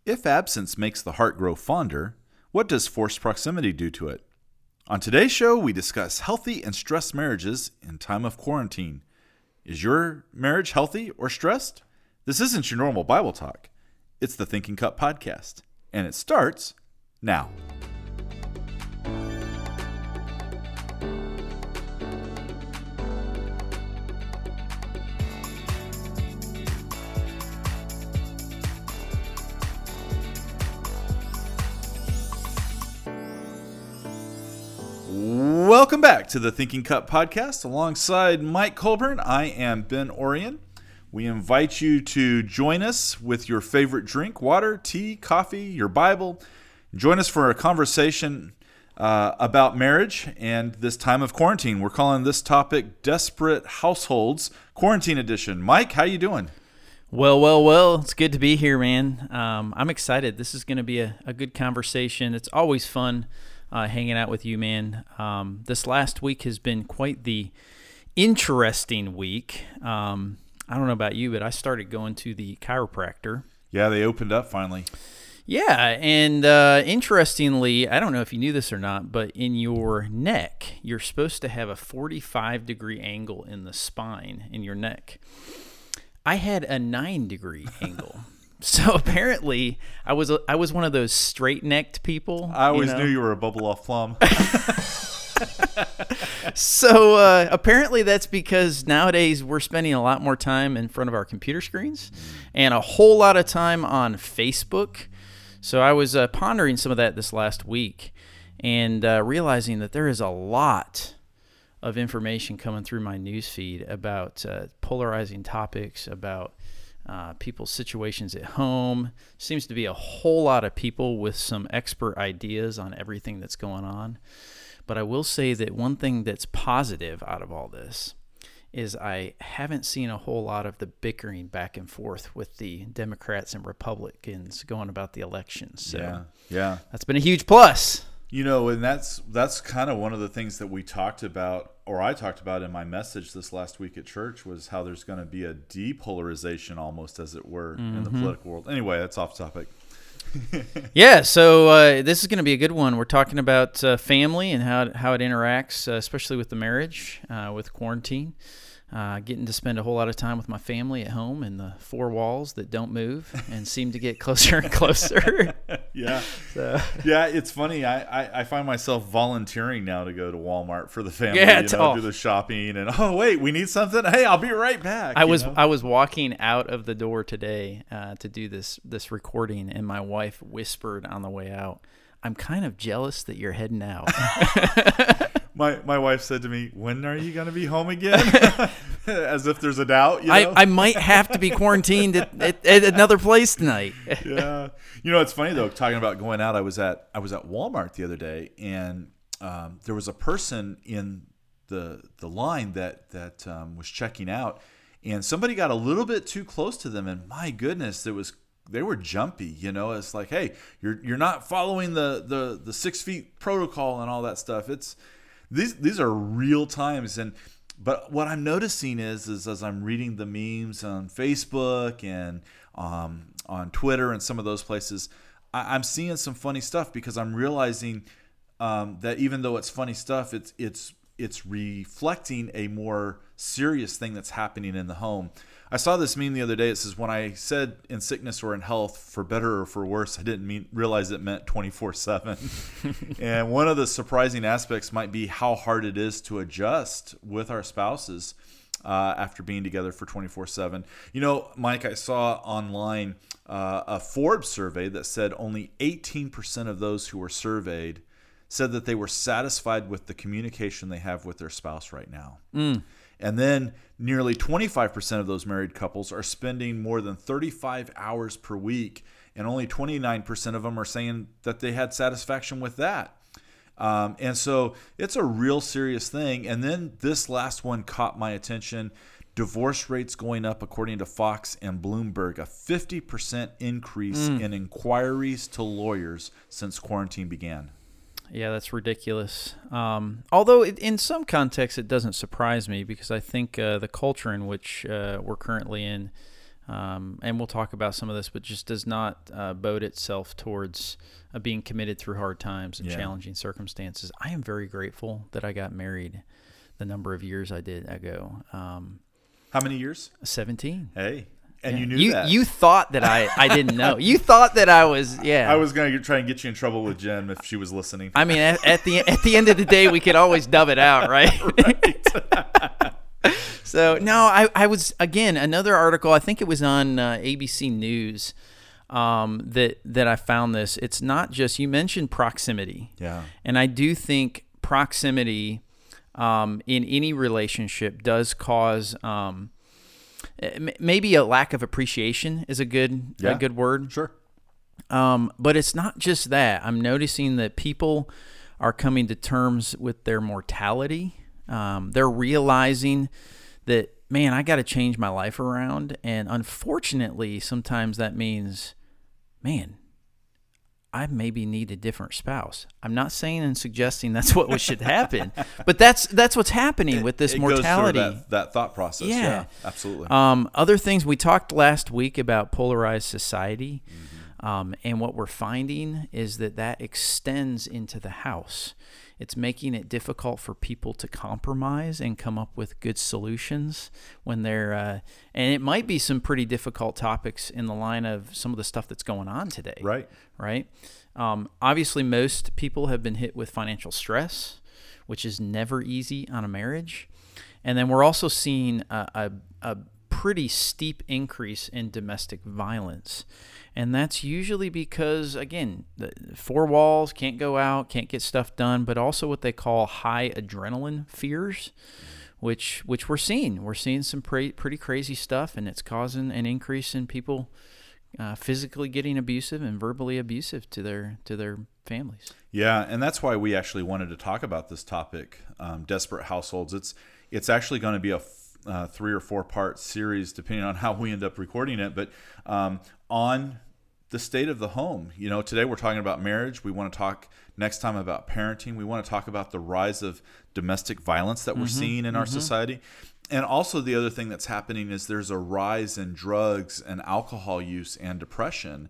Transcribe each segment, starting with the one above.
If absence makes the heart grow fonder, what does forced proximity do to it? On today's show, we discuss healthy and stressed marriages in time of quarantine. Is your marriage healthy or stressed? This isn't your normal Bible talk. It's the Thinking Cup podcast, and it starts now. Welcome back to the Thinking Cup podcast. Alongside Mike Colburn, I am Ben Orion. We invite you to join us with your favorite drink, water, tea, coffee, your Bible. Join us for a conversation about marriage and this time of quarantine. We're calling this topic Desperate Households, Quarantine Edition. Mike, how you doing? Well. It's good to be here, man. I'm excited. This is going to be a good conversation. It's always fun hanging out with you, man. This last week has been quite the interesting week. I don't know about you, but I started going to the chiropractor. Yeah, they opened up finally. Yeah, and interestingly, I don't know if you knew this or not, but in your neck, you're supposed to have a 45-degree angle in the spine in your neck. I had a 9-degree angle. So apparently, I was one of those straight-necked people. I always knew you were a bubble off plum. So apparently that's because nowadays we're spending a lot more time in front of our computer screens and a whole lot of time on Facebook. So I was pondering some of that this last week and realizing that there is a lot of information coming through my newsfeed about polarizing topics, about people's situations at home. Seems to be a whole lot of people with some expert ideas on everything that's going on. But I will say that one thing that's positive out of all this is I haven't seen a whole lot of the bickering back and forth with the Democrats and Republicans going about the elections. So yeah. That's been a huge plus. You know, and that's kind of one of the things that we talked about, or I talked about in my message this last week at church, was how there's going to be a depolarization almost, as it were, in the political world. Anyway, that's off topic. Yeah, so this is going to be a good one. We're talking about family and how it interacts, especially with the marriage, with quarantine. Getting to spend a whole lot of time with my family at home in the four walls that don't move and seem to get closer and closer. Yeah. Yeah, it's funny. I find myself volunteering now to go to Walmart for the family. Yeah, do the shopping and wait, we need something. Hey, I'll be right back. I was walking out of the door today to do this recording, and my wife whispered on the way out, "I'm kind of jealous that you're heading out." My wife said to me, "When are you going to be home again?" As if there's a doubt. I might have to be quarantined at another place tonight. Yeah. It's funny though. Talking about going out, I was at Walmart the other day, and there was a person in the line that was checking out, and somebody got a little bit too close to them, and my goodness, they were jumpy. It's like, hey, you're not following the 6 feet protocol and all that stuff. These are real times, but what I'm noticing is as I'm reading the memes on Facebook and on Twitter and some of those places, I'm seeing some funny stuff, because I'm realizing that even though it's funny stuff, it's reflecting a more serious thing that's happening in the home. I saw this meme the other day. It says, when I said in sickness or in health, for better or for worse, I didn't realize it meant 24/7. And one of the surprising aspects might be how hard it is to adjust with our spouses after being together for 24/7. Mike, I saw online a Forbes survey that said only 18% of those who were surveyed said that they were satisfied with the communication they have with their spouse right now. And then nearly 25% of those married couples are spending more than 35 hours per week, and only 29% of them are saying that they had satisfaction with that. And so it's a real serious thing. And then this last one caught my attention. Divorce rates going up, according to Fox and Bloomberg, a 50% increase in inquiries to lawyers since quarantine began. Yeah, that's ridiculous. Although in some contexts it doesn't surprise me, because I think the culture in which we're currently in and we'll talk about some of this, but just does not bode itself towards being committed through hard times and challenging circumstances. I am very grateful that I got married the number of years I did ago. How many years? 17. Hey. And you knew that. You thought that I didn't know. You thought that I was, I was going to try and get you in trouble with Jen if she was listening. I mean, at the end of the day, we could always dub it out, right? Right. So, no, I was, again, another article, I think it was on ABC News, that I found this. It's not just, you mentioned proximity. Yeah. And I do think proximity in any relationship does cause maybe a lack of appreciation is a good word. Sure. But it's not just that. I'm noticing that people are coming to terms with their mortality. They're realizing that, man, I got to change my life around. And unfortunately, sometimes that means, man, I maybe need a different spouse. I'm not saying and suggesting that's what should happen, but that's what's happening with this mortality. Goes through that thought process. Yeah, absolutely. Other things, we talked last week about polarized society, and what we're finding is that extends into the house. It's making it difficult for people to compromise and come up with good solutions when they're, and it might be some pretty difficult topics in the line of some of the stuff that's going on today. Right. Obviously, most people have been hit with financial stress, which is never easy on a marriage. And then we're also seeing a pretty steep increase in domestic violence. And that's usually because, again, the four walls, can't go out, can't get stuff done, but also what they call high adrenaline fears, which we're seeing. We're seeing some pretty crazy stuff, and it's causing an increase in people physically getting abusive and verbally abusive to their families. Yeah, and that's why we actually wanted to talk about this topic, desperate households. It's actually going to be a 3 or 4 part series, depending on how we end up recording it, but on the state of the home. Today we're talking about marriage. We want to talk next time about parenting. We want to talk about the rise of domestic violence that we're seeing in our society. And also the other thing that's happening is there's a rise in drugs and alcohol use and depression.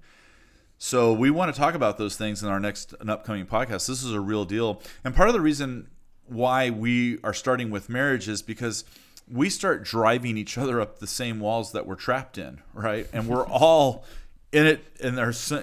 So we want to talk about those things in our next upcoming podcast. This is a real deal. And part of the reason why we are starting with marriage is because we start driving each other up the same walls that we're trapped in, right? And we're all in it. And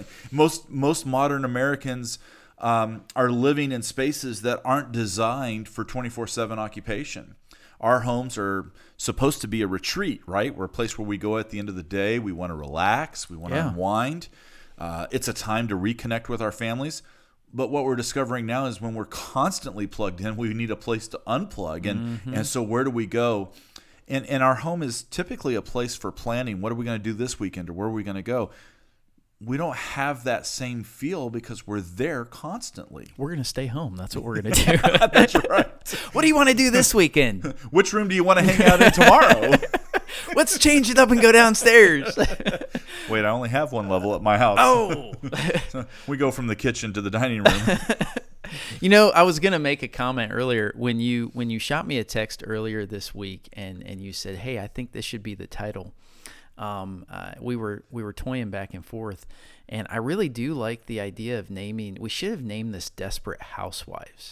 most modern Americans are living in spaces that aren't designed for 24/7 occupation. Our homes are supposed to be a retreat, right? We're a place where we go at the end of the day. We want to relax. We want to unwind. It's a time to reconnect with our families. But what we're discovering now is when we're constantly plugged in, we need a place to unplug. And so where do we go? And our home is typically a place for planning. What are we going to do this weekend, or where are we going to go? We don't have that same feel because we're there constantly. We're going to stay home. That's what we're going to do. That's right. What do you want to do this weekend? Which room do you want to hang out in tomorrow? Let's change it up and go downstairs. Wait, I only have one level at my house. Oh. We go from the kitchen to the dining room. I was going to make a comment earlier when you shot me a text earlier this week and you said, "Hey, I think this should be the title." We were toying back and forth, and I really do like the idea of naming. We should have named this "Desperate Housewives."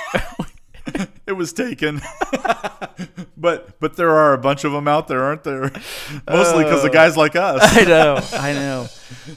It was taken, but there are a bunch of them out there, aren't there? Mostly because of guys like us. I know.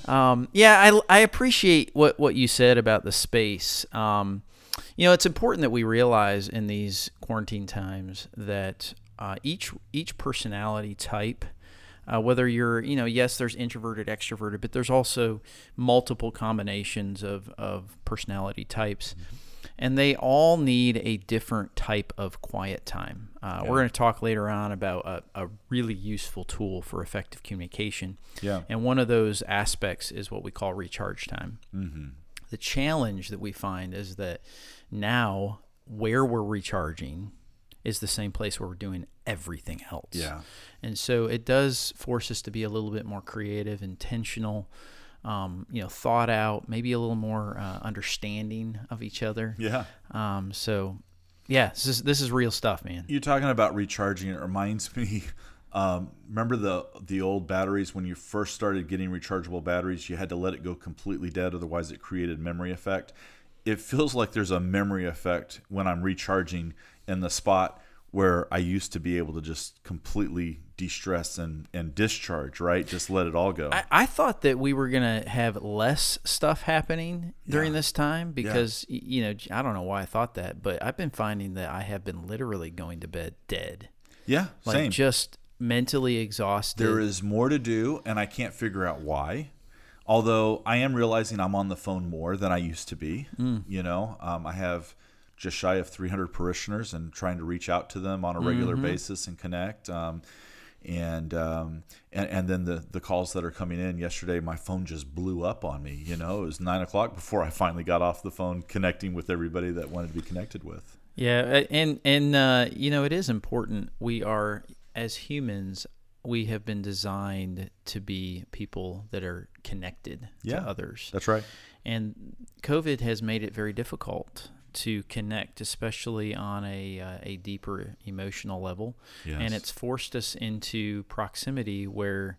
I appreciate what you said about the space. It's important that we realize in these quarantine times that each personality type. Whether you're, yes, there's introverted, extroverted, but there's also multiple combinations of personality types. And they all need a different type of quiet time. We're going to talk later on about a really useful tool for effective communication. Yeah. And one of those aspects is what we call recharge time. Mm-hmm. The challenge that we find is that now where we're recharging is the same place where we're doing everything else. Yeah. And so it does force us to be a little bit more creative, intentional, thought out, maybe a little more understanding of each other. Yeah. This is real stuff, man. You're talking about recharging. It reminds me Remember the old batteries when you first started getting rechargeable batteries? You had to let it go completely dead, otherwise it created memory effect. It feels like there's a memory effect when I'm recharging in the spot where I used to be able to just completely de-stress and discharge, right? Just let it all go. I thought that we were going to have less stuff happening during this time because, I don't know why I thought that, but I've been finding that I have been literally going to bed dead. Yeah, same. Just mentally exhausted. There is more to do, and I can't figure out why. Although I am realizing I'm on the phone more than I used to be. I have just shy of 300 parishioners and trying to reach out to them on a regular basis and connect. And then the calls that are coming in. Yesterday, my phone just blew up on me. It was 9:00 before I finally got off the phone connecting with everybody that wanted to be connected with. Yeah, and it is important. We are, as humans, we have been designed to be people that are connected to others. That's right. And COVID has made it very difficult to connect, especially on a deeper emotional level. Yes. And it's forced us into proximity where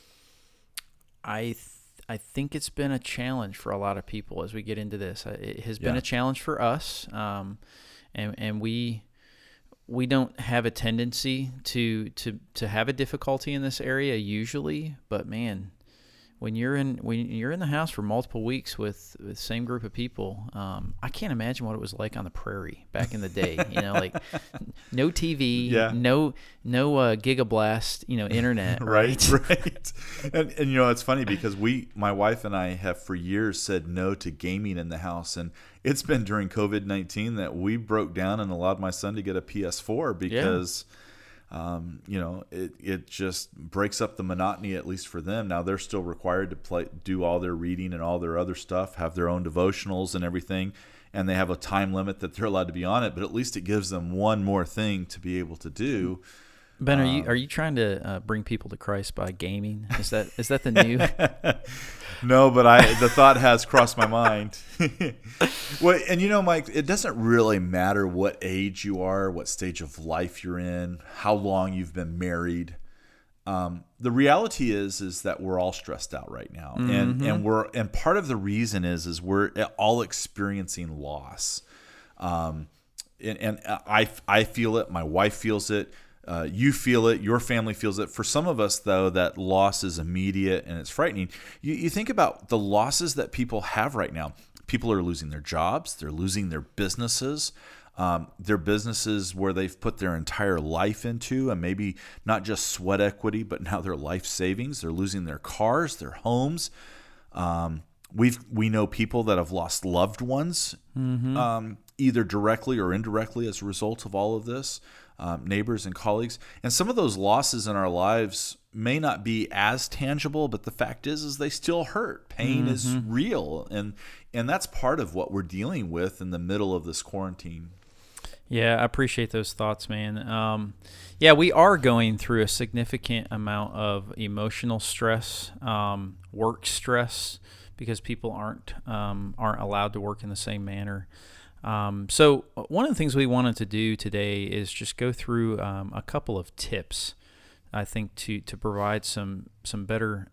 I think it's been a challenge for a lot of people as we get into this. It has been a challenge for us, and we don't have a tendency to have a difficulty in this area usually, but man, when you're in the house for multiple weeks with the same group of people, I can't imagine what it was like on the prairie back in the day. Like no TV, no gigablast, internet. Right. And it's funny because my wife and I have for years said no to gaming in the house, and it's been during COVID-19 that we broke down and allowed my son to get a PS4 because. It just breaks up the monotony, at least for them. Now they're still required to do all their reading and all their other stuff, have their own devotionals and everything, and they have a time limit that they're allowed to be on it. But at least it gives them one more thing to be able to do. Ben, are you trying to bring people to Christ by gaming? Is that the new? No, but the thought has crossed my mind. Well, and Mike, it doesn't really matter what age you are, what stage of life you're in, how long you've been married. The reality is that we're all stressed out right now, and part of the reason is we're all experiencing loss. And I feel it. My wife feels it. You feel it. Your family feels it. For some of us, though, that loss is immediate and it's frightening. You think about the losses that people have right now. People are losing their jobs. They're losing their businesses. Their businesses where they've put their entire life into, and maybe not just sweat equity, but now their life savings. They're losing their cars, their homes. We know people that have lost loved ones, either directly or indirectly as a result of all of this. Neighbors and colleagues, and some of those losses in our lives may not be as tangible, but the fact is they still hurt. Pain is real, and that's part of what we're dealing with in the middle of this quarantine. Yeah, I appreciate those thoughts, man. We are going through a significant amount of emotional stress, work stress, because people aren't allowed to work in the same manner. So one of the things we wanted to do today is just go through a couple of tips, I think, to provide some better,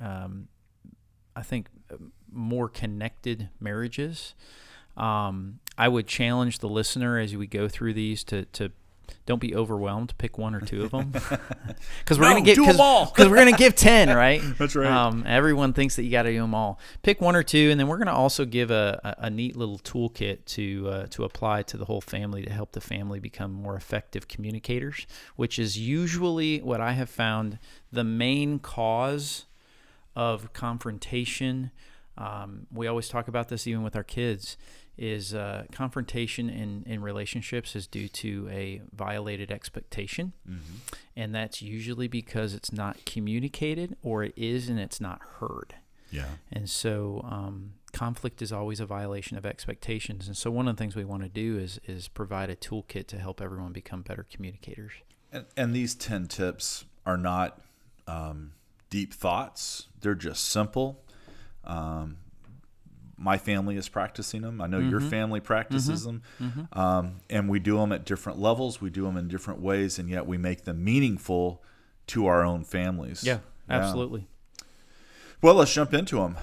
more connected marriages. I would challenge the listener as we go through these to don't be overwhelmed. Pick one or two of them, because we're gonna give 10, right? That's right. Everyone thinks that you got to do them all. Pick one or two, and then we're gonna also give a neat little toolkit to apply to the whole family to help the family become more effective communicators, which is usually what I have found the main cause of confrontation. We always talk about this even with our kids. Is confrontation in relationships is due to a violated expectation, and that's usually because it's not communicated, or it is and it's not heard. Yeah. And so conflict is always a violation of expectations. And so one of the things we want to do is provide a toolkit to help everyone become better communicators. And these 10 tips are not deep thoughts. They're just simple. My family is practicing them. I know your family practices them. And we do them at different levels. We do them in different ways, and yet we make them meaningful to our own families. Yeah, absolutely. Well, let's jump into them.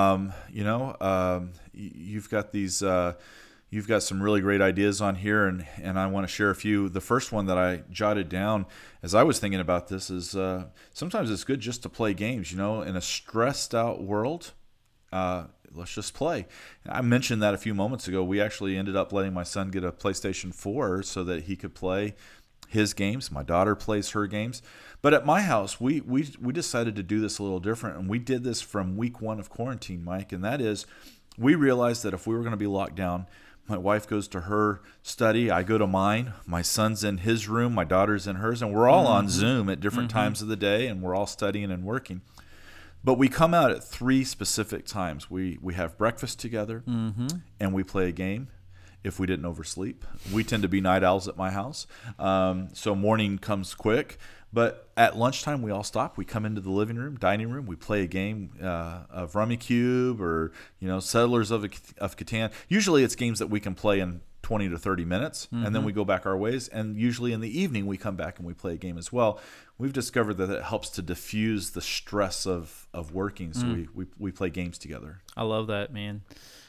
You've got these. You've got some really great ideas on here, and I want to share a few. The first one that I jotted down as I was thinking about this is sometimes it's good just to play games. In a stressed out world, let's just play. I mentioned that a few moments ago. We actually ended up letting my son get a PlayStation 4 so that he could play his games. My daughter plays her games. But at my house, we decided to do this a little different, and we did this from week 1 of quarantine, Mike, and that is we realized that if we were going to be locked down, my wife goes to her study, I go to mine, my son's in his room, my daughter's in hers, and we're all on Zoom at different times of the day, and we're all studying and working. But we come out at 3 specific times. We have breakfast together, and we play a game. If we didn't oversleep, we tend to be night owls at my house, so morning comes quick. But at lunchtime, we all stop. We come into the living room, dining room. We play a game of Rummy Cube or Settlers of Catan. Usually, it's games that we can play in 20 to 30 minutes, and then we go back our ways. And usually, in the evening, we come back and we play a game as well. We've discovered that it helps to diffuse the stress of working. So we play games together. I love that, man.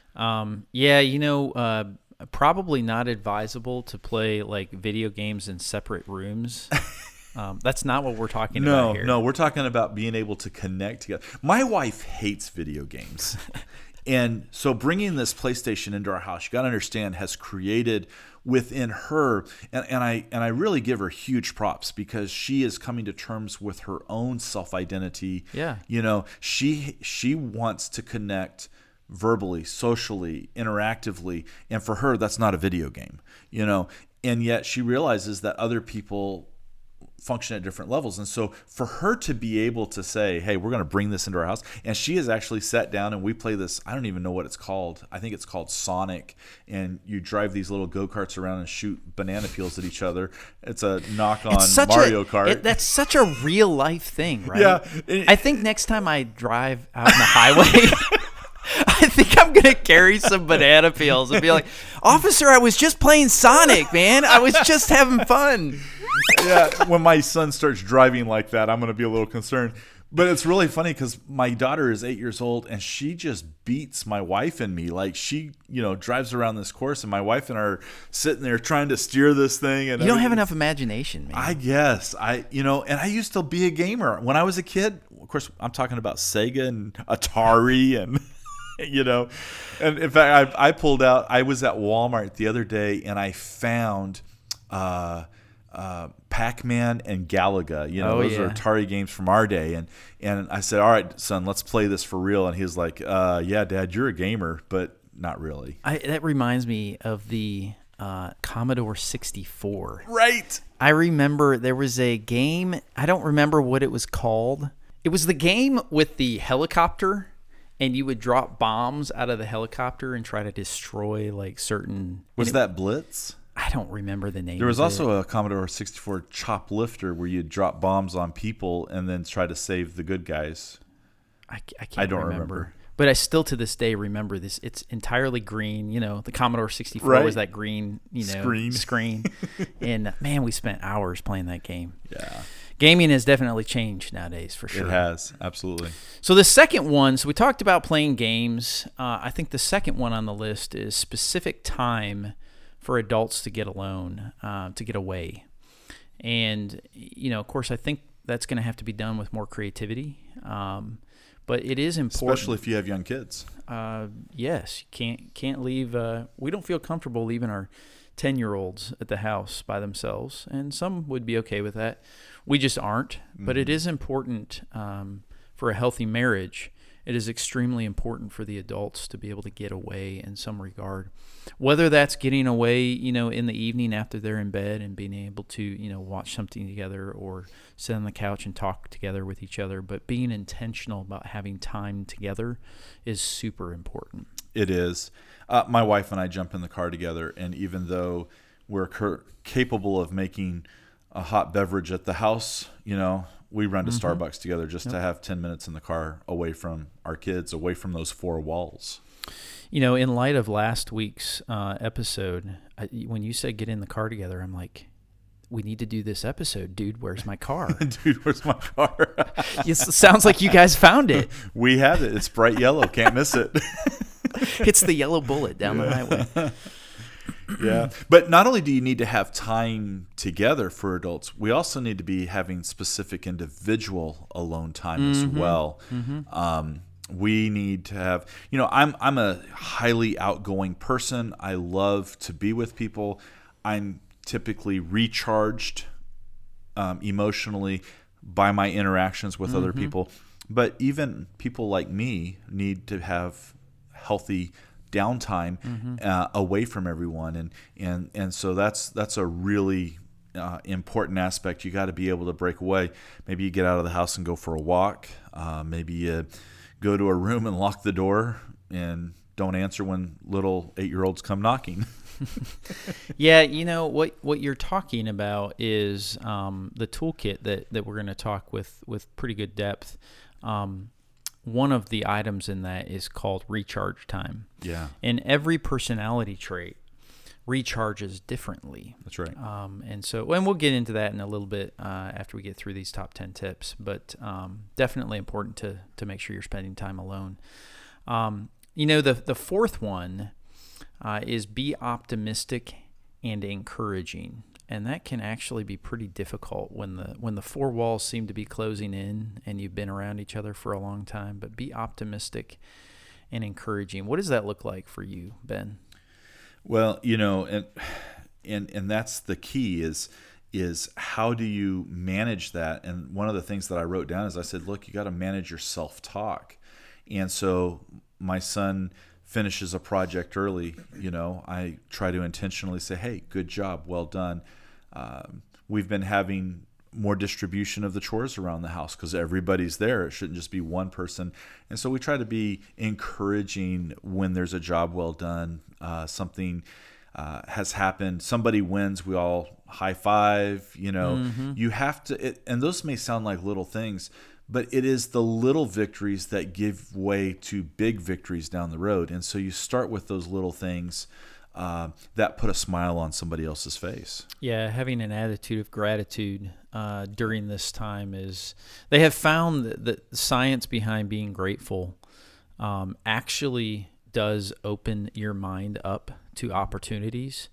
Probably not advisable to play like video games in separate rooms. That's not what we're talking about here. No, we're talking about being able to connect together. My wife hates video games. And so bringing this PlayStation into our house, you got to understand, has created within her, and I really give her huge props because she is coming to terms with her own self-identity. Yeah. She wants to connect verbally, socially, interactively, and for her that's not a video game, and yet she realizes that other people function at different levels. And so for her to be able to say, hey, we're going to bring this into our house, and she has actually sat down and we play this, I don't even know what it's called. I think it's called Sonic, and you drive these little go-karts around and shoot banana peels at each other. It's a knock on Mario Kart. That's such a real life thing, right? Yeah. I think next time I drive out on the highway, I think I'm going to carry some banana peels and be like, officer, I was just playing Sonic, man. I was just having fun. Yeah, when my son starts driving like that, I'm going to be a little concerned. But it's really funny because my daughter is 8 years old, and she just beats my wife and me. Like, she, drives around this course, and my wife and I are sitting there trying to steer this thing. And you don't have enough imagination, man. I guess. And I used to be a gamer. When I was a kid, of course, I'm talking about Sega and Atari and... and in fact, I pulled out. I was at Walmart the other day, and I found Pac-Man and Galaga. Those are Atari games from our day. And I said, "All right, son, let's play this for real." And he was like, "Yeah, Dad, you're a gamer, but not really." That reminds me of the Commodore 64. Right. I remember there was a game. I don't remember what it was called. It was the game with the helicopter. And you would drop bombs out of the helicopter and try to destroy like certain... Was that Blitz? I don't remember the name. There was also a Commodore 64 Choplifter where you'd drop bombs on people and then try to save the good guys. I don't remember. But I still to this day remember this. It's entirely green. The Commodore 64 right. was that green screen. And man, we spent hours playing that game. Yeah. Gaming has definitely changed nowadays, for sure. It has, absolutely. So the second one, so we talked about playing games. I think the second one on the list is specific time for adults to get alone, to get away. And, of course, I think that's going to have to be done with more creativity. But it is important. Especially if you have young kids. Yes. You can't leave. We don't feel comfortable leaving our 10-year-olds at the house by themselves. And some would be okay with that. We just aren't, but it is important for a healthy marriage. It is extremely important for the adults to be able to get away in some regard, whether that's getting away, in the evening after they're in bed and being able to, watch something together or sit on the couch and talk together with each other. But being intentional about having time together is super important. It is. My wife and I jump in the car together, and even though we're capable of making a hot beverage at the house, we run to Starbucks together just to have 10 minutes in the car away from our kids, away from those 4 walls. In light of last week's episode, when you said get in the car together, I'm like, we need to do this episode. Dude, where's my car? Dude, where's my car? It sounds like you guys found it. We have it. It's bright yellow. Can't miss it. It's the yellow bullet down the highway. Yeah. But not only do you need to have time together for adults, we also need to be having specific individual alone time as well. We need to have, I'm a highly outgoing person. I love to be with people. I'm typically recharged emotionally by my interactions with other people. But even people like me need to have healthy downtime away from everyone, and so that's a really important aspect. You got to be able to break away. Maybe you get out of the house and go for a walk. Maybe you go to a room and lock the door and don't answer when little 8-year-olds come knocking. Yeah, what you're talking about is the toolkit that we're going to talk with pretty good depth. One of the items in that is called recharge time. Yeah. And every personality trait recharges differently. That's right. And we'll get into that in a little bit after we get through these top 10 tips, but definitely important to make sure you're spending time alone. The fourth one is be optimistic and encouraging. And that can actually be pretty difficult when the four walls seem to be closing in and you've been around each other for a long time. But be optimistic and encouraging. What does that look like for you, Ben? Well, and that's the key is how do you manage that? And one of the things that I wrote down is I said, look, you got to manage your self-talk. And so my son finishes a project early, I try to intentionally say, hey, good job, well done. We've been having more distribution of the chores around the house because everybody's there. It shouldn't just be one person. And so we try to be encouraging when there's a job well done, something has happened, somebody wins, we all high five, You have to, and those may sound like little things, but it is the little victories that give way to big victories down the road. And so you start with those little things that put a smile on somebody else's face. Yeah, having an attitude of gratitude during this time they have found that the science behind being grateful actually does open your mind up to opportunities.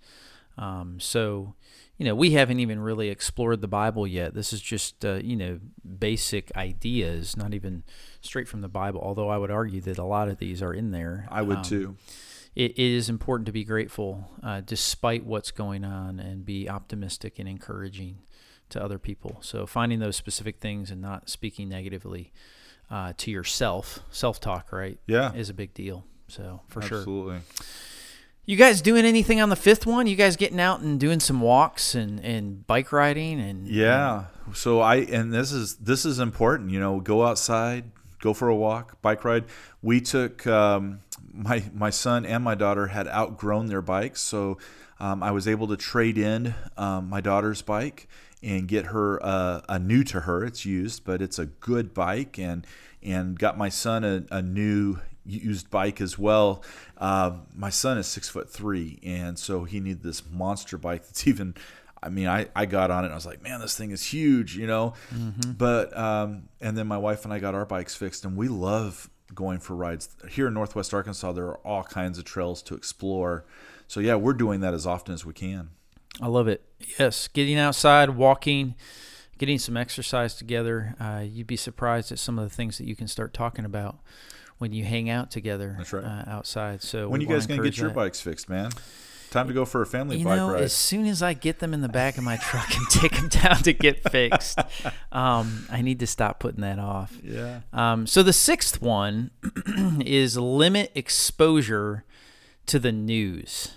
We haven't even really explored the Bible yet. This is just, basic ideas, not even straight from the Bible, although I would argue that a lot of these are in there. I would too. It is important to be grateful despite what's going on and be optimistic and encouraging to other people. So finding those specific things and not speaking negatively to yourself, self-talk, right? Yeah. Is a big deal. So for Absolutely. sure. You guys doing anything on the fifth one? You guys getting out and doing some walks and bike riding and So this is important. Go outside, go for a walk, bike ride. We took my son and my daughter had outgrown their bikes, so I was able to trade in my daughter's bike and get her a new to her. It's used, but it's a good bike, and got my son a new used bike as well. My son is 6'3", and so he needed this monster bike that's even, I got on it and I was like, man, this thing is huge, But and then my wife and I got our bikes fixed, and we love going for rides. Here in Northwest Arkansas, there are all kinds of trails to explore. So yeah, we're doing that as often as we can. I love it. Yes, getting outside, walking, getting some exercise together. You'd be surprised at some of the things that you can start talking about when you hang out together. That's right. Outside. So when you guys going to get your bikes fixed, man? Time to go for a family bike ride. As soon as I get them in the back of my truck and take them down to get fixed, I need to stop putting that off. Yeah. So the sixth one is limit exposure to the news.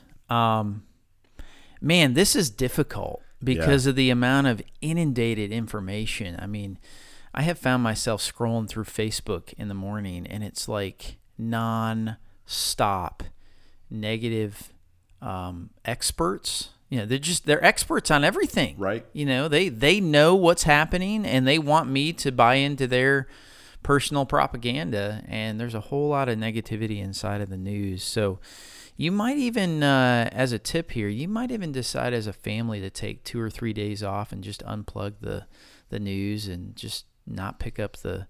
Man, this is difficult because of the amount of inundated information. I have found myself scrolling through Facebook in the morning, and it's like non-stop negative experts. They're experts on everything. Right. They know what's happening, and they want me to buy into their personal propaganda, and there's a whole lot of negativity inside of the news. So You might even, as a tip here, you might even decide as a family to take 2 or 3 days off and just unplug the news and just not pick up the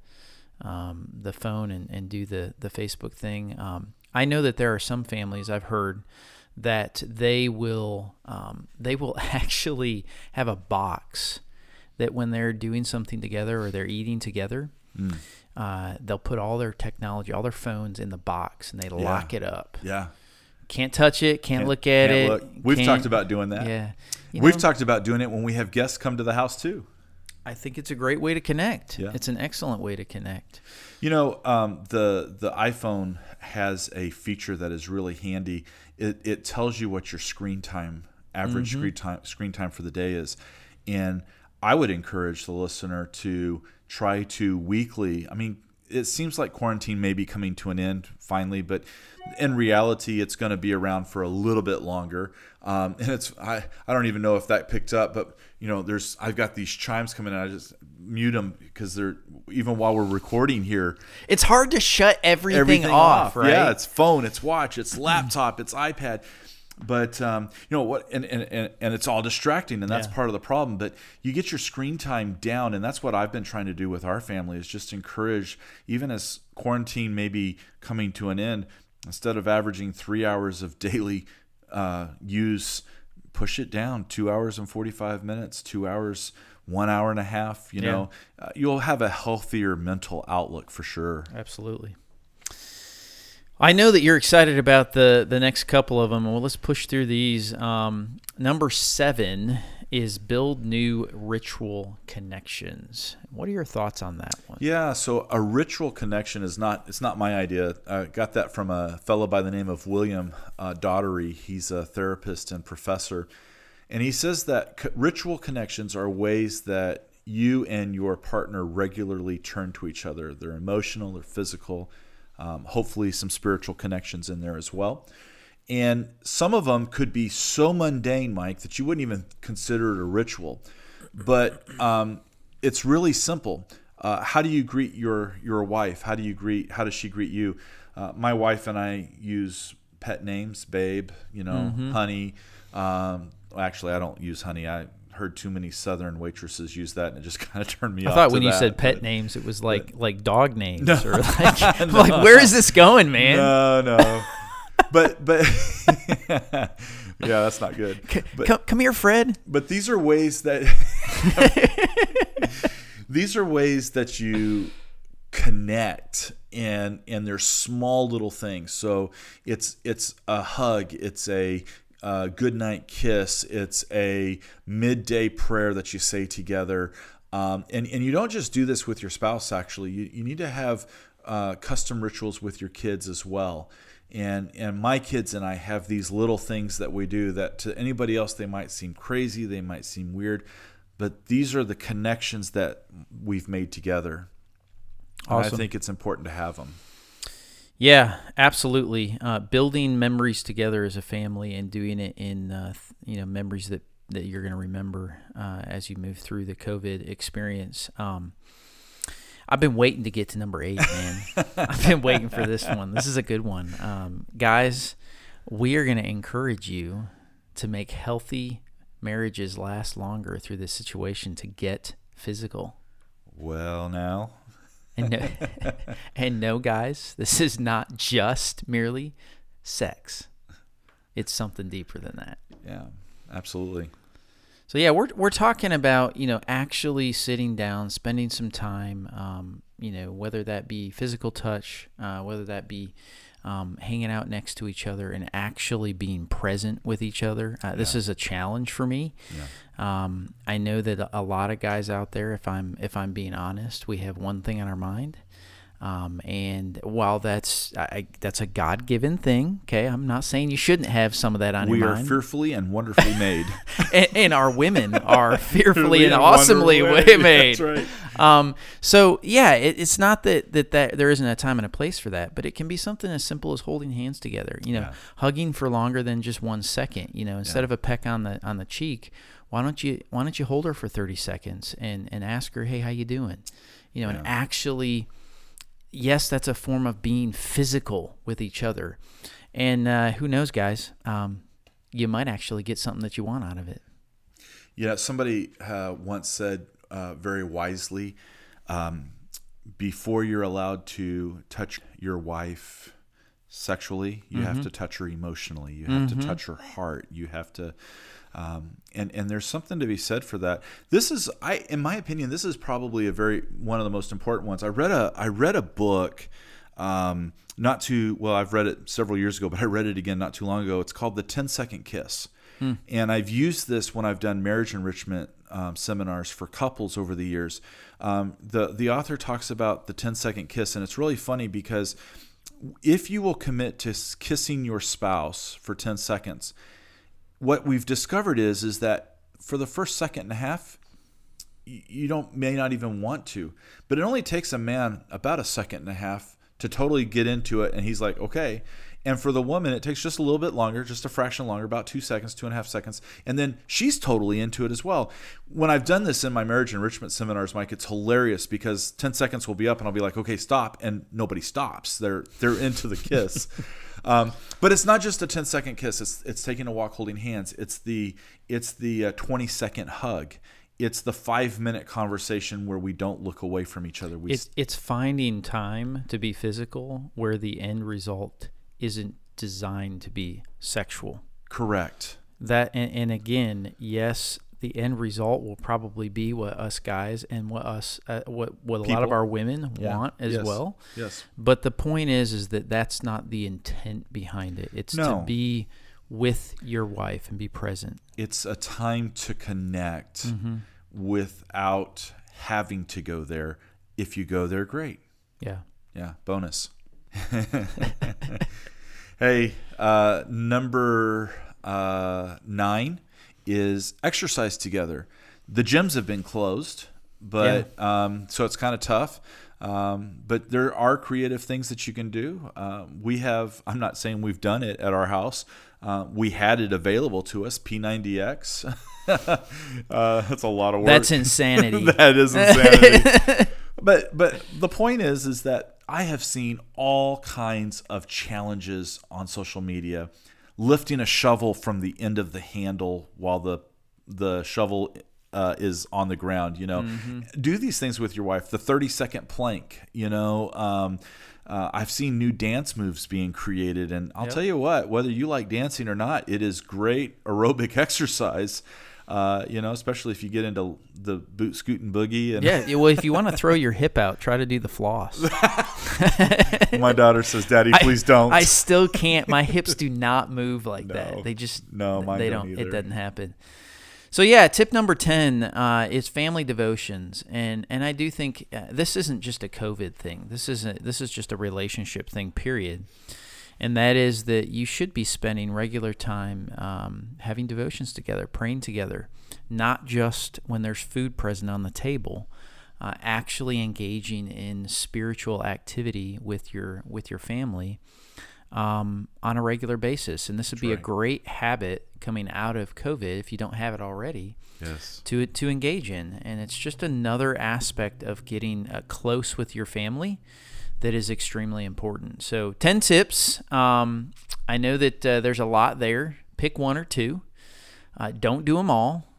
phone and do the Facebook thing. I know that there are some families I've heard that they will actually have a box that when they're doing something together or they're eating together, they'll put all their technology, all their phones in the box, and they lock it up. Yeah. Can't touch it. Can't look at it. Look. We've talked about doing that. Yeah. We've talked about doing it when we have guests come to the house too. I think it's a great way to connect. Yeah. It's an excellent way to connect. You know, the iPhone has a feature that is really handy. It tells you what your screen time, average screen time for the day is. And I would encourage the listener to try to weekly. I mean, it seems like quarantine may be coming to an end finally, but in reality, it's going to be around for a little bit longer. And I don't even know if that picked up, but you know, I've got these chimes coming in. I just mute them because they're, even while we're recording here, it's hard to shut everything off, right? Yeah, it's phone, it's watch, it's laptop, it's iPad. But you know what, and it's all distracting, and that's part of the problem. But you get your screen time down, and that's what I've been trying to do with our family, is just encourage, even as quarantine may be coming to an end, instead of averaging 3 hours of daily use, push it down 2 hours and 45 minutes, 2 hours, 1 hour and a half. You know, you'll have a healthier mental outlook for sure. Absolutely. I know that you're excited about the next couple of them. Well, let's push through these. Number 7 is build new ritual connections. What are your thoughts on that one? Yeah, so a ritual connection it's not my idea. I got that from a fellow by the name of William Daughtery. He's a therapist and professor. And he says that ritual connections are ways that you and your partner regularly turn to each other. They're emotional, they're physical, hopefully some spiritual connections in there as well. And some of them could be so mundane, Mike, that you wouldn't even consider it a ritual. But it's really simple. How do you greet your wife? How does she greet you? My wife and I use pet names, babe, honey. Actually, I don't use honey. I heard too many Southern waitresses use that, and it just kind of turned me off. I thought when you said pet names, it was like dog names, or like, no. Like, where is this going, man? No. But yeah, that's not good. Come here, Fred. But these are ways that you connect, and they're small little things. So it's a hug, it's a good night kiss, it's a midday prayer that you say together, and you don't just do this with your spouse. Actually, you need to have custom rituals with your kids as well. And my kids and I have these little things that we do that to anybody else they might seem crazy, they might seem weird, but these are the connections that we've made together. Awesome. I think it's important to have them. Yeah, absolutely. Building memories together as a family and doing it in memories that you're going to remember as you move through the COVID experience. I've been waiting to get to number 8, man. I've been waiting for this one. This is a good one. Guys, we are going to encourage you to make healthy marriages last longer through this situation, to get physical. Well, now. And no, guys, this is not just merely sex. It's something deeper than that. Yeah, absolutely. So yeah, we're talking about, actually sitting down, spending some time, whether that be physical touch, whether that be hanging out next to each other and actually being present with each other. This is a challenge for me. Yeah. I know that a lot of guys out there, if I'm being honest, we have one thing on our mind. And while that's a God-given thing, okay, I'm not saying you shouldn't have some of that on your mind. We are fearfully and wonderfully made. and our women are fearfully and awesomely made. That's right. So yeah, it's not that there isn't a time and a place for that, but it can be something as simple as holding hands together, hugging for longer than just 1 second, instead of a peck on the cheek, why don't you hold her for 30 seconds and ask her, hey, how you doing? And actually, yes, that's a form of being physical with each other. And who knows, guys? You might actually get something that you want out of it. Yeah, somebody once said very wisely, before you're allowed to touch your wife sexually, you have to touch her emotionally. You have to touch her heart. You have to, and there's something to be said for that. This is, in my opinion, this is probably one of the most important ones. I read a book. I've read it several years ago, but I read it again not too long ago. It's called The 10-Second Kiss. And I've used this when I've done marriage enrichment seminars for couples over the years. The author talks about the 10-second kiss, and it's really funny because if you will commit to kissing your spouse for 10 seconds, what we've discovered is that for the first second and a half, you may not even want to, but it only takes a man about a second and a half to totally get into it, and he's like, okay. And for the woman, it takes just a little bit longer, just a fraction longer, about 2 seconds, 2.5 seconds, and then she's totally into it as well. When I've done this in my marriage enrichment seminars, Mike, it's hilarious because 10 seconds will be up, and I'll be like, okay, stop, and nobody stops. They're into the kiss. But it's not just a 10-second kiss. It's taking a walk, holding hands. It's the 20-second hug. It's the 5-minute conversation where we don't look away from each other. It's finding time to be physical where the end result isn't designed to be sexual. Correct. That and again, yes, the end result will probably be what us guys and what a lot of our women want as well. Yes. But the point is that that's not the intent behind it. It's to be with your wife and be present. It's a time to connect without having to go there. If you go there, great. Yeah. Yeah. Bonus. Hey, number 9 is exercise together. The gyms have been closed, but so it's kind of tough. But there are creative things that you can do. I'm not saying we've done it at our house. We had it available to us, P90X. That's a lot of work. That's insanity. That is insanity. But the point is that I have seen all kinds of challenges on social media, lifting a shovel from the end of the handle while the shovel is on the ground. Do these things with your wife. The 30-second plank. I've seen new dance moves being created, and I'll tell you what, whether you like dancing or not, it is great aerobic exercise. Especially if you get into the boot scooting boogie. And well, if you want to throw your hip out, try to do the floss. My daughter says, "Daddy, please don't." I still can't. My hips do not move like that. They just mine they don't either. It doesn't happen. So yeah, tip number 10 is family devotions, and I do think this isn't just a COVID thing. This is just a relationship thing. Period. And that is that you should be spending regular time having devotions together, praying together, not just when there's food present on the table, actually engaging in spiritual activity with your family on a regular basis. And this would be a great habit coming out of COVID, if you don't have it already, to engage in. And it's just another aspect of getting close with your family that is extremely important. So 10 tips. I know that there's a lot there. Pick one or two. Don't do them all,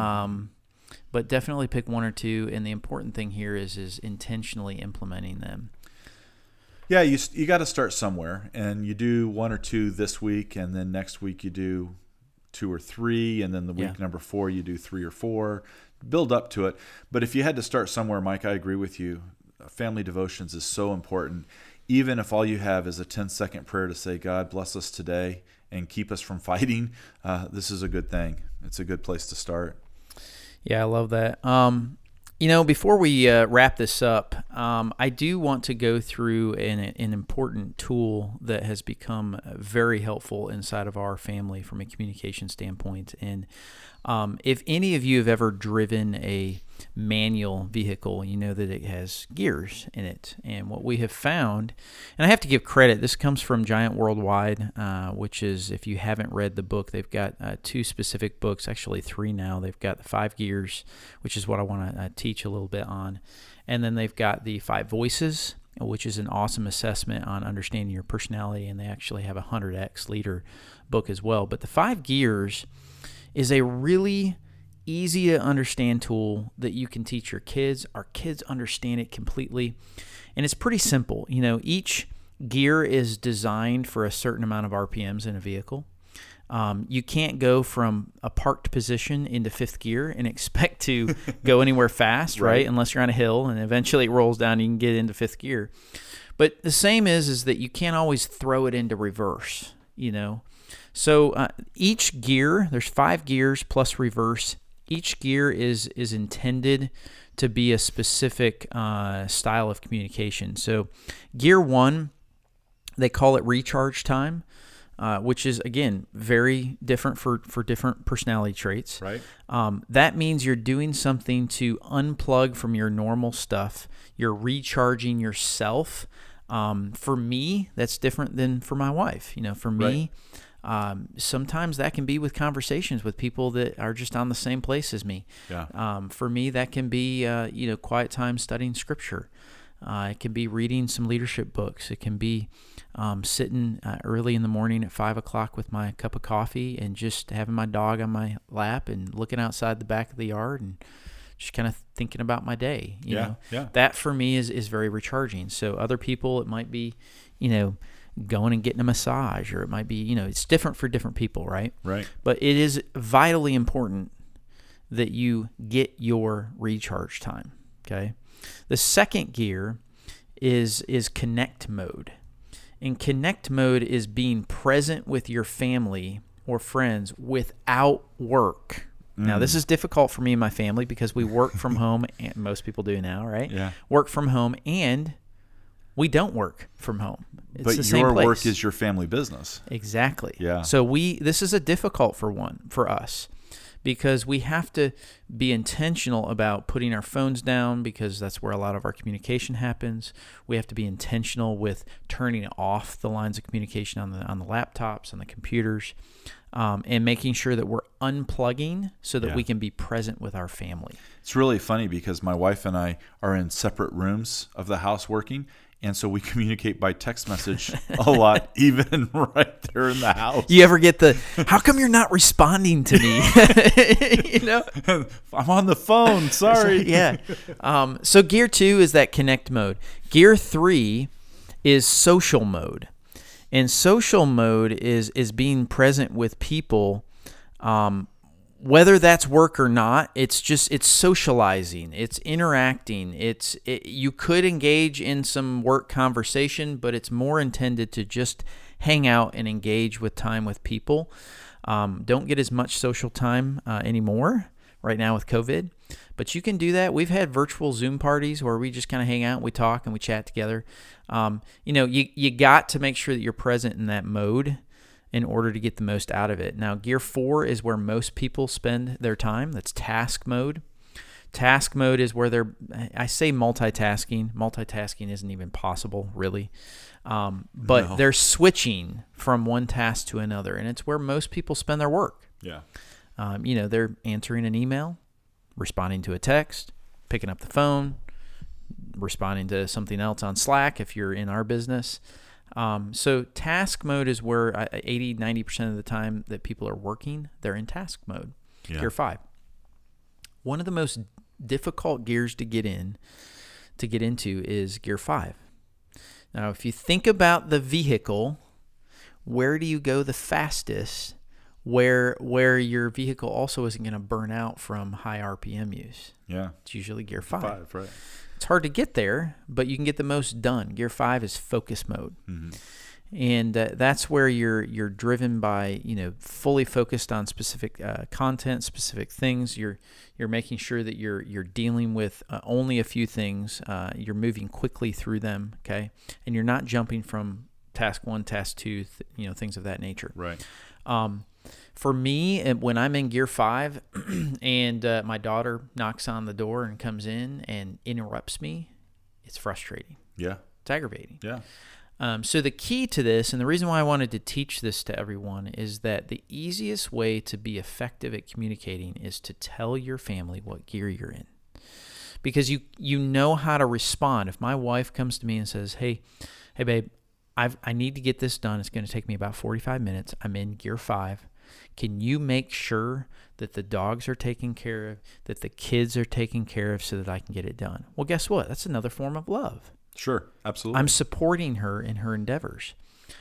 but definitely pick one or two. And the important thing here is intentionally implementing them. Yeah, you got to start somewhere, and you do one or two this week, and then next week you do 2 or 3, and then the week number 4 you do 3 or 4. Build up to it. But if you had to start somewhere, Mike, I agree with you. Family devotions is so important. Even if all you have is a 10-second prayer to say, God, bless us today and keep us from fighting, this is a good thing. It's a good place to start. Yeah, I love that. Before we wrap this up, I do want to go through an important tool that has become very helpful inside of our family from a communication standpoint. And if any of you have ever driven a manual vehicle, you know that it has gears in it. And what we have found, and I have to give credit, this comes from Giant Worldwide, which is, if you haven't read the book, they've got 2 specific books, actually 3 now. They've got the 5 gears, which is what I want to teach a little bit on. And then they've got the 5 voices, which is an awesome assessment on understanding your personality, and they actually have a 100X leader book as well. But the 5 gears is a really easy to understand tool that you can teach your kids. Our kids understand it completely, and it's pretty simple. Each gear is designed for a certain amount of RPMs in a vehicle. You can't go from a parked position into 5th gear and expect to go anywhere fast, right? Unless you're on a hill, and eventually it rolls down, you can get into 5th gear. But the same is that you can't always throw it into reverse, So each gear, there's 5 gears plus reverse. Each gear is intended to be a specific style of communication. So gear 1, they call it recharge time. Which is, again, very different for different personality traits. Right. That means you're doing something to unplug from your normal stuff. You're recharging yourself. For me, that's different than for my wife. For me, sometimes that can be with conversations with people that are just on the same place as me. Yeah. For me, that can be, quiet time studying Scripture. It can be reading some leadership books. It can be sitting early in the morning at 5 o'clock with my cup of coffee and just having my dog on my lap and looking outside the back of the yard and just kind of thinking about my day. You know? That for me is very recharging. So other people, it might be, going and getting a massage, or it might be, it's different for different people, right? Right. But it is vitally important that you get your recharge time, okay? The second gear is connect mode. And connect mode is being present with your family or friends without work. Now, this is difficult for me and my family because we work from home, and most people do now, right? Yeah. Work from home, and we don't work from home. It's but the same your place. work is your family business. Exactly. Yeah. So this is a difficult for us. Because we have to be intentional about putting our phones down, because that's where a lot of our communication happens. We have to be intentional with turning off the lines of communication on the laptops, on the computers, and making sure that we're unplugging so that we can be present with our family. It's really funny because my wife and I are in separate rooms of the house working. And so we communicate by text message a lot, even right there in the house. You ever get how come you're not responding to me? I'm on the phone. Sorry. Yeah. So gear 2 is that connect mode. Gear 3 is social mode. And social mode is being present with people, whether that's work or not. It's socializing, it's interacting, you could engage in some work conversation, but it's more intended to just hang out and engage with time with people. Don't get as much social time anymore right now with COVID, but you can do that. We've had virtual Zoom parties where we just kind of hang out, we talk, and we chat together. You got to make sure that you're present in that mode in order to get the most out of it. Now, gear 4 is where most people spend their time. That's task mode. Task mode is where I say multitasking. Multitasking isn't even possible, really. But they're switching from one task to another, and it's where most people spend their work. Yeah. They're answering an email, responding to a text, picking up the phone, responding to something else on Slack if you're in our business. So task mode is where 80-90% of the time that people are working, they're in task mode. Yeah. Gear 5. One of the most difficult gears to get into is gear 5. Now, if you think about the vehicle, where do you go the fastest where your vehicle also isn't going to burn out from high RPM use? Yeah. It's usually gear 5. Right. It's hard to get there, but you can get the most done. Gear 5 is focus mode. Mm-hmm. And that's where you're driven by, fully focused on specific content, specific things. You're making sure that you're dealing with only a few things. You're moving quickly through them, okay? And you're not jumping from task 1, task 2, things of that nature. Right. For me, when I'm in gear 5 and my daughter knocks on the door and comes in and interrupts me, it's frustrating. Yeah. It's aggravating. Yeah. So the key to this, and the reason why I wanted to teach this to everyone, is that the easiest way to be effective at communicating is to tell your family what gear you're in. because you know how to respond. If my wife comes to me and says, hey babe, I need to get this done. It's going to take me about 45 minutes. I'm in gear 5. Can you make sure that the dogs are taken care of, that the kids are taken care of so that I can get it done? Well, guess what? That's another form of love. Sure, absolutely. I'm supporting her in her endeavors.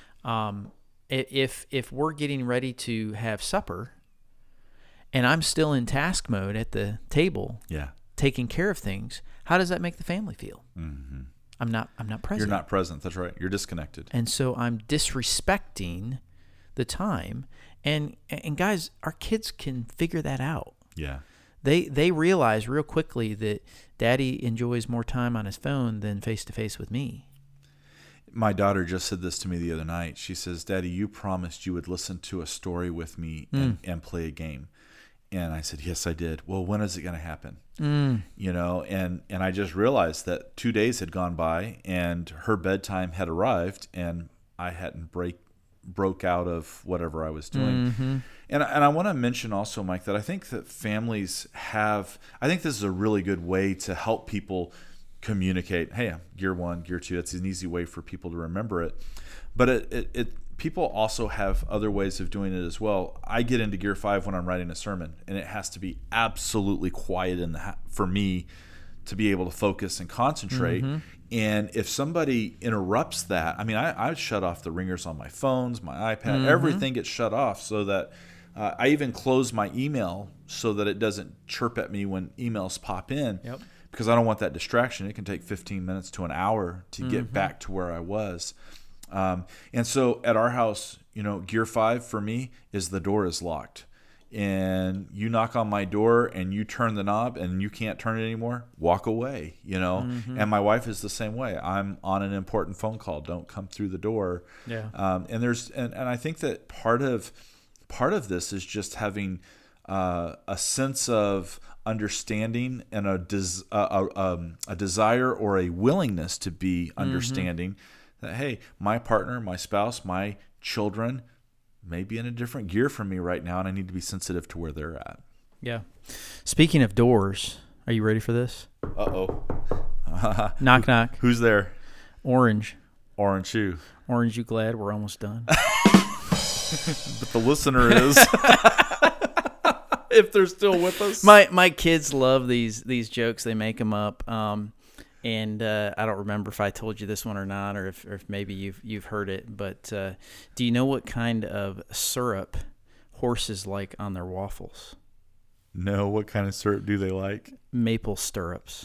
If we're getting ready to have supper and I'm still in task mode at the table, taking care of things, how does that make the family feel? Mm-hmm. I'm not present. You're not present. That's right. You're disconnected. And so I'm disrespecting the time. And guys, our kids can figure that out. Yeah. They realize real quickly that Daddy enjoys more time on his phone than face-to-face with me. My daughter just said this to me the other night. She says, Daddy, you promised you would listen to a story with me and play a game. And I said, yes, I did. Well, when is it going to happen? You know, and I just realized that 2 days had gone by and her bedtime had arrived and I hadn't broke out of whatever I was doing. Mm-hmm. And I want to mention also, Mike, that I think that families I think this is a really good way to help people communicate. Hey, gear 1, gear 2. It's an easy way for people to remember it. But people also have other ways of doing it as well. I get into gear 5 when I'm writing a sermon, and it has to be absolutely quiet for me to be able to focus and concentrate. Mm-hmm. And if somebody interrupts that, I mean, I shut off the ringers on my phones, my iPad, everything gets shut off so that I even close my email so that it doesn't chirp at me when emails pop in. Yep. Because I don't want that distraction. It can take 15 minutes to an hour to get back to where I was. And so at our house, you know, gear 5 for me is the door is locked. And you knock on my door and you turn the knob and you can't turn it anymore, walk away, you know. And my wife is the same way. I'm on an important phone call. Don't come through the door. Yeah. And I think that part of this is just having a sense of understanding and a desire or a willingness to be understanding that, hey, my partner, my spouse, my children may be in a different gear from me right now, and I need to be sensitive to where they're at. Yeah. Speaking of doors, are you ready for this? Uh-oh. Knock, knock. Who's there? Orange. Orange who? Orange, you glad we're almost done? But the listener is. If they're still with us. My kids love these jokes. They make them up. And I don't remember if I told you this one or not, or if maybe you've heard it. But do you know what kind of syrup horses like on their waffles? No. What kind of syrup do they like? Maple stirrups.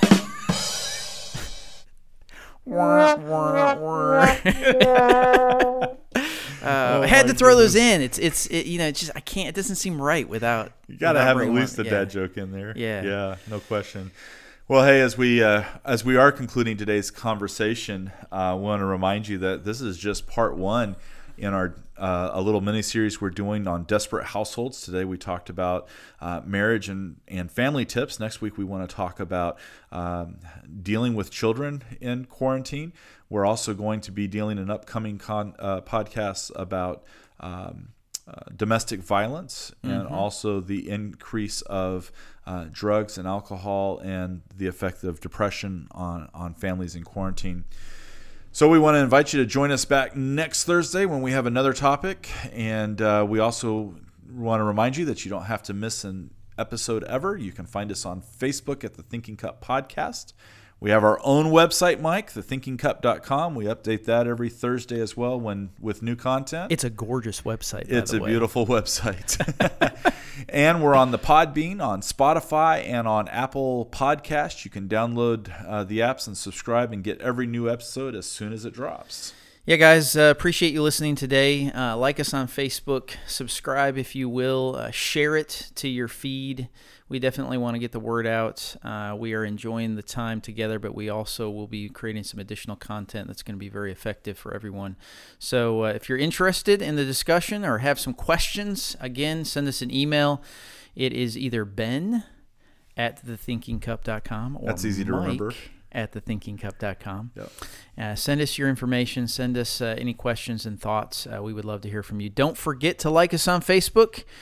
I had to throw those in. It's just I can't. It doesn't seem right without. You got to have at least a dad joke in there. Yeah, no question. Well, hey, as we are concluding today's conversation, I want to remind you that this is just part 1 in our a little mini series we're doing on desperate households. Today we talked about marriage and family tips. Next week we want to talk about dealing with children in quarantine. We're also going to be dealing in upcoming podcasts about domestic violence and also the increase of drugs and alcohol and the effect of depression on families in quarantine. So we want to invite you to join us back next Thursday when we have another topic. And we also want to remind you that you don't have to miss an episode ever. You can find us on Facebook at the Thinking Cup Podcast. We have our own website, Mike, thethinkingcup.com. We update that every Thursday as well with new content. It's a gorgeous website, It's a beautiful website. And we're on the Podbean, on Spotify, and on Apple Podcasts. You can download the apps and subscribe and get every new episode as soon as it drops. Yeah, guys, appreciate you listening today. Like us on Facebook. Subscribe if you will. Share it to your feed. We definitely want to get the word out. We are enjoying the time together, but we also will be creating some additional content that's going to be very effective for everyone. So if you're interested in the discussion or have some questions, again, send us an email. It is either ben@thethinkingcup.com or that's easy to remember. At thethinkingcup.com. Yep. Send us your information. Send us any questions and thoughts. We would love to hear from you. Don't forget to like us on Facebook.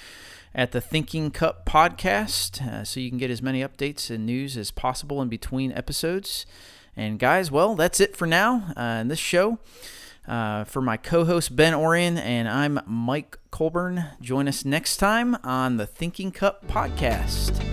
at the Thinking Cup podcast, so you can get as many updates and news as possible in between episodes. And guys, well, that's it for now in this show. For my co-host Ben Orion, and I'm Mike Colburn. Join us next time on the Thinking Cup podcast.